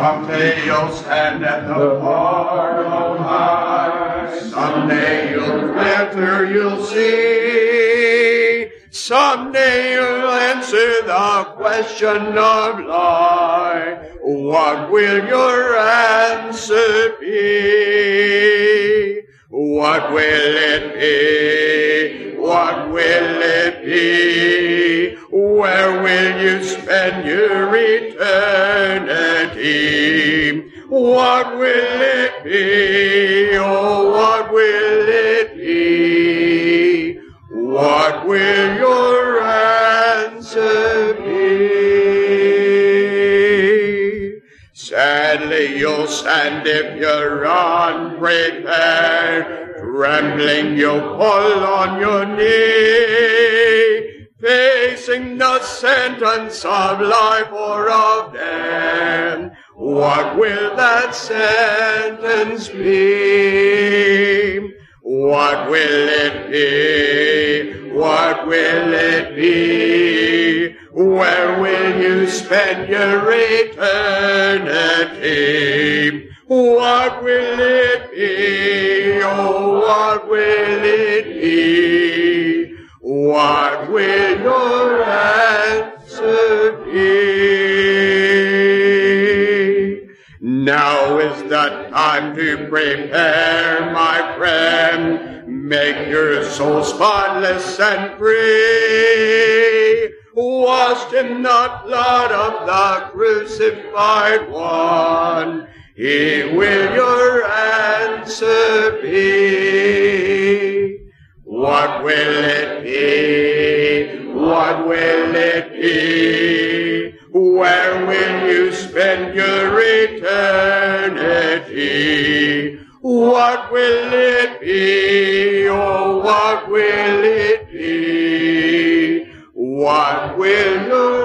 Someday you'll stand at the bar on high. Someday you'll enter, you'll see. Someday you'll answer the question of life. What will your answer be? What will it be? What will it be? Where will you spend your eternity? What will it be? Oh, what will it be? What will your answer be? Sadly, you'll stand if you're unprepared. Trembling, you'll fall on your knee, facing the sentence of life or of death. What will that sentence be? What will it be? What will it be? Where will you spend your eternity? What will it be? Oh, what will it be? What will your answer be? Now is the time to prepare, my friend. Make your soul spotless and free, washed in the blood of the crucified one. He will your answer be. What will it be? What will it be? Where will you spend your eternity? What will it be? Oh, what will it be? What will your